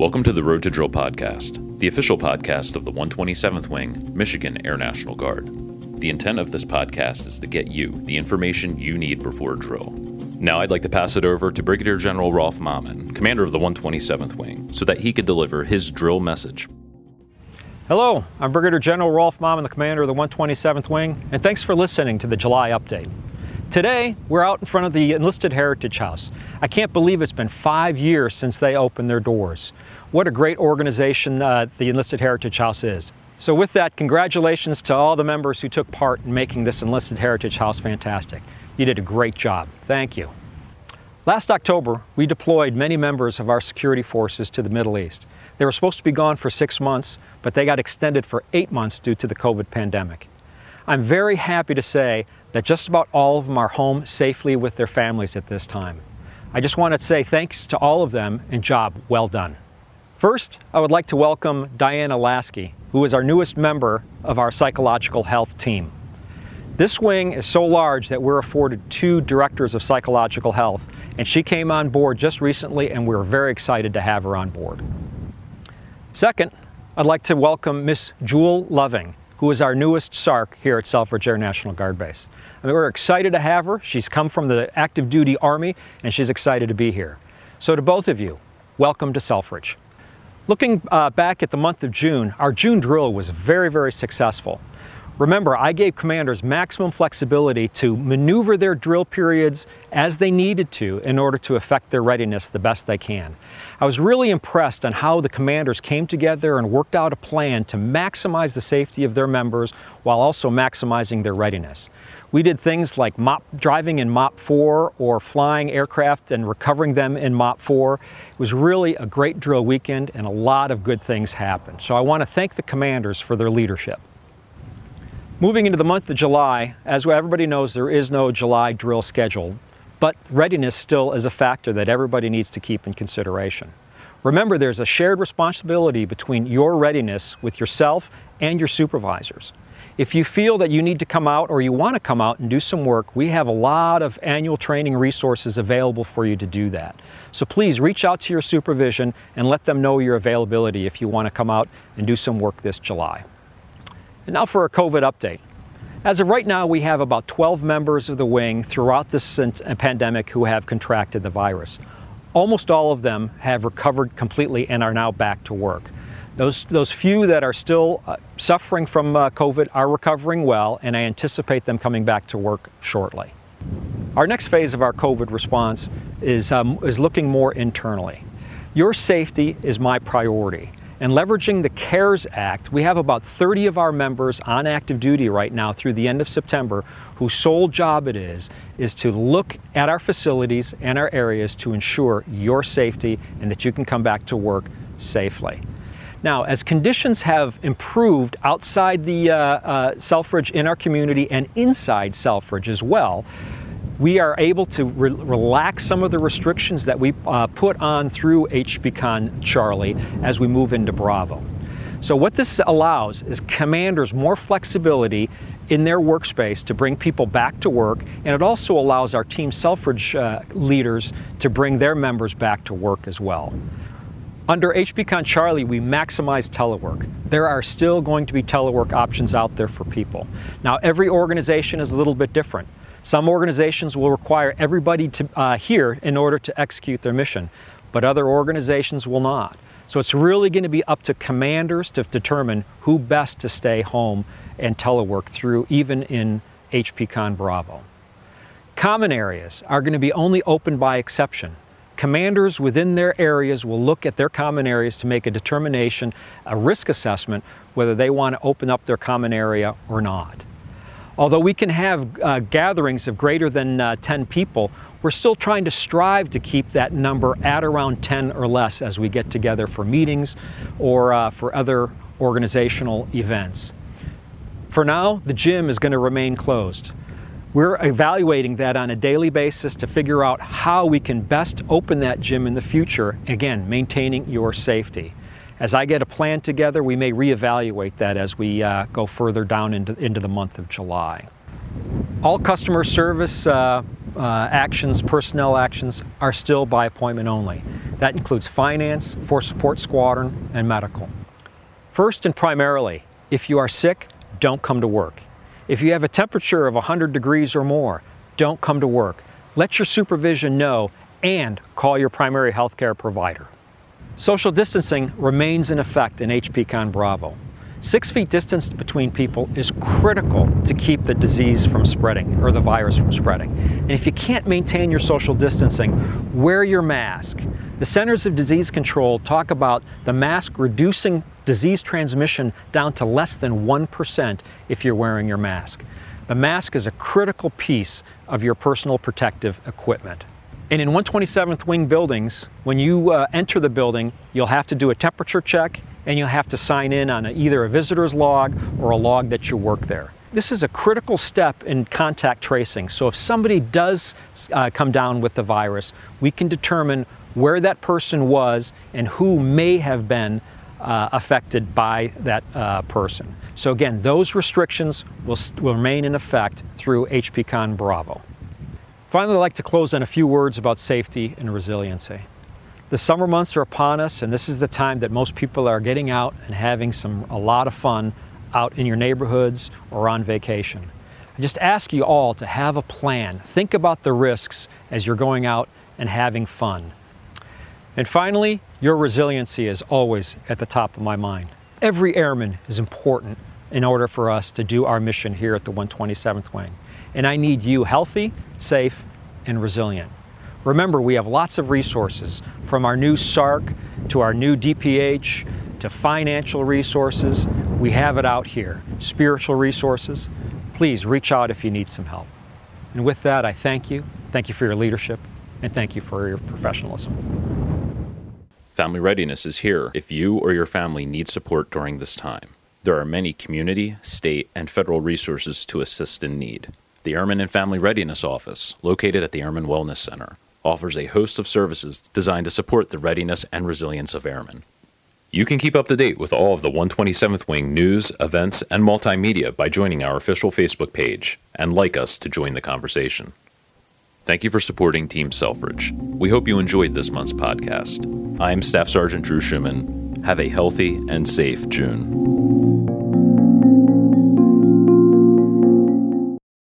Welcome to the Road to Drill podcast, the official podcast of the 127th Wing, Michigan Air National Guard. The intent of this podcast is to get you the information you need before drill. Now I'd like to pass it over to Brigadier General Rolf Mammen, commander of the 127th Wing, so that he could deliver his drill message. Hello, I'm Brigadier General Rolf Mammen, the commander of the 127th Wing, and thanks for listening to the July update. Today, we're out in front of the Enlisted Heritage House. I can't believe it's been 5 years since they opened their doors. What a great organization the Enlisted Heritage House is. So with that, congratulations to all the members who took part in making this Enlisted Heritage House fantastic. You did a great job. Thank you. Last October, we deployed many members of our security forces to the Middle East. They were supposed to be gone for 6 months, but they got extended for 8 months due to the COVID pandemic. I'm very happy to say that just about all of them are home safely with their families at this time. I just want to say thanks to all of them and job well done. First, I would like to welcome Diana Lasky, who is our newest member of our psychological health team. This wing is so large that we're afforded 2 directors of psychological health, and she came on board just recently and we're very excited to have her on board. Second, I'd like to welcome Miss Jewel Loving, who is our newest SARC here at Selfridge Air National Guard Base. We're excited to have her. She's come from the active duty Army and she's excited to be here. So to both of you, welcome to Selfridge. Looking back at the month of June, our June drill was very, very successful. Remember, I gave commanders maximum flexibility to maneuver their drill periods as they needed to in order to affect their readiness the best they can. I was really impressed on how the commanders came together and worked out a plan to maximize the safety of their members while also maximizing their readiness. We did things like driving in MOP 4 or flying aircraft and recovering them in MOP 4. It was really a great drill weekend and a lot of good things happened. So I want to thank the commanders for their leadership. Moving into the month of July, as everybody knows, there is no July drill scheduled, but readiness still is a factor that everybody needs to keep in consideration. Remember, there's a shared responsibility between your readiness with yourself and your supervisors. If you feel that you need to come out or you want to come out and do some work, we have a lot of annual training resources available for you to do that. So please reach out to your supervision and let them know your availability if you want to come out and do some work this July. And now for a COVID update. As of right now, we have about 12 members of the wing throughout this pandemic who have contracted the virus. Almost all of them have recovered completely and are now back to work. Those few that are still suffering from COVID are recovering well, and I anticipate them coming back to work shortly. Our next phase of our COVID response is looking more internally. Your safety is my priority. And leveraging the CARES Act, we have about 30 of our members on active duty right now through the end of September whose sole job it is to look at our facilities and our areas to ensure your safety and that you can come back to work safely. Now, as conditions have improved outside the Selfridge in our community and inside Selfridge as well, we are able to relax some of the restrictions that we put on through HBCON Charlie as we move into Bravo. So what this allows is commanders more flexibility in their workspace to bring people back to work, and it also allows our Team Selfridge leaders to bring their members back to work as well. Under HBCON Charlie, we maximize telework. There are still going to be telework options out there for people. Now, every organization is a little bit different. Some organizations will require everybody to here in order to execute their mission, but other organizations will not. So it's really going to be up to commanders to determine who best to stay home and telework through, even in HBCON Bravo. Common areas are going to be only open by exception. Commanders within their areas will look at their common areas to make a determination, a risk assessment, whether they want to open up their common area or not. Although we can have gatherings of greater than 10 people, we're still trying to strive to keep that number at around 10 or less as we get together for meetings or for other organizational events. For now, the gym is going to remain closed. We're evaluating that on a daily basis to figure out how we can best open that gym in the future, again, maintaining your safety. As I get a plan together, we may reevaluate that as we go further down into the month of July. All customer service actions, personnel actions, are still by appointment only. That includes finance, force support squadron, and medical. First and primarily, if you are sick, don't come to work. If you have a temperature of 100 degrees or more, don't come to work. Let your supervision know and call your primary healthcare provider. Social distancing remains in effect in HPCon Bravo. 6 feet distance between people is critical to keep the disease from spreading, or the virus from spreading. And if you can't maintain your social distancing, wear your mask. The Centers of Disease Control talk about the mask reducing disease transmission down to less than 1% if you're wearing your mask. The mask is a critical piece of your personal protective equipment. And in 127th Wing buildings, when you enter the building, you'll have to do a temperature check and you'll have to sign in on either a visitor's log or a log that you work there. This is a critical step in contact tracing. So if somebody does come down with the virus, we can determine where that person was and who may have been affected by that person. So again, those restrictions will remain in effect through HPCon Bravo. Finally, I'd like to close on a few words about safety and resiliency. The summer months are upon us, and this is the time that most people are getting out and having a lot of fun out in your neighborhoods or on vacation. I just ask you all to have a plan. Think about the risks as you're going out and having fun. And finally, your resiliency is always at the top of my mind. Every airman is important in order for us to do our mission here at the 127th Wing. And I need you healthy, safe, and resilient. Remember, we have lots of resources, from our new SARC to our new DPH to financial resources. We have it out here. Spiritual resources. Please reach out if you need some help. And with that, I thank you. Thank you for your leadership, and thank you for your professionalism. Family Readiness is here if you or your family need support during this time. There are many community, state, and federal resources to assist in need. The Airman and Family Readiness Office, located at the Airman Wellness Center, offers a host of services designed to support the readiness and resilience of airmen. You can keep up to date with all of the 127th Wing news, events, and multimedia by joining our official Facebook page and like us to join the conversation. Thank you for supporting Team Selfridge. We hope you enjoyed this month's podcast. I'm Staff Sergeant Drew Schumann. Have a healthy and safe June.